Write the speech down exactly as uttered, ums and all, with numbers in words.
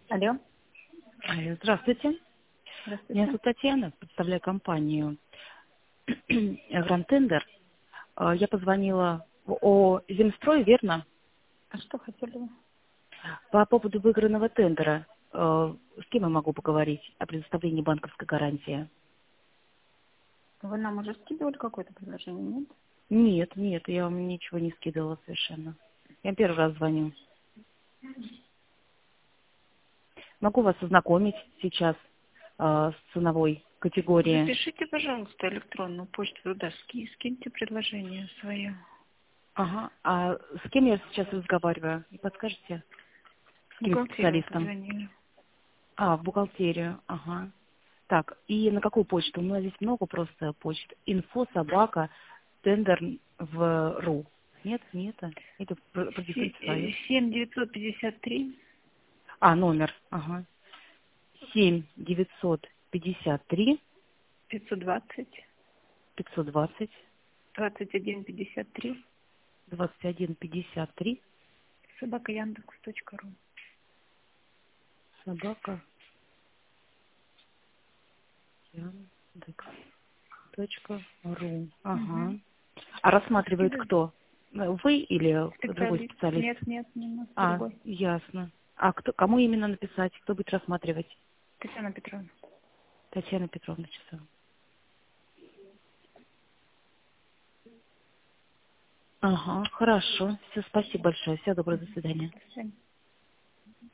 Алло, Алло, здравствуйте. Меня здравствуйте. зовут Татьяна, представляю компанию Grand Tender. Э, Я позвонила о Земстрой, верно? А что хотели вы? По поводу выигранного тендера. Э, С кем я могу поговорить о предоставлении банковской гарантии? Вы нам уже скидывали какое-то предложение, нет? Нет, нет, я вам ничего не скидывала совершенно. Я первый раз звоню. Могу вас ознакомить сейчас э, с ценовой категорией. Запишите, пожалуйста, электронную почту туда, ски- скиньте предложение свое. Ага. А с кем я сейчас разговариваю? Не подскажете? С В каким бухгалтерию специалистом? позвонили. А, в бухгалтерию. Ага. Так, и на какую почту? У меня здесь много просто почт. Инфо, собака, тендер в ру. Нет, не это. Это про- Се- продиктуйте э, свою. семь девятьсот пятьдесят три А, номер. Ага. Семь девятьсот пятьдесят три пятьсот двадцать пятьсот двадцать двадцать один пятьдесят три двадцать один пятьдесят три. собака яндекс точка ру. Собака Яндекс точка ру. Ага. Угу. А рассматривает Скидывай. кто? Э, Вы или другой Специалист. специалист? Нет, нет, не нас, А, другой. ясно. А кто, кому именно написать? Кто будет рассматривать? Татьяна Петровна. Татьяна Петровна Часова. Ага, хорошо. Все, спасибо большое. Всего доброго, до свидания. До свидания.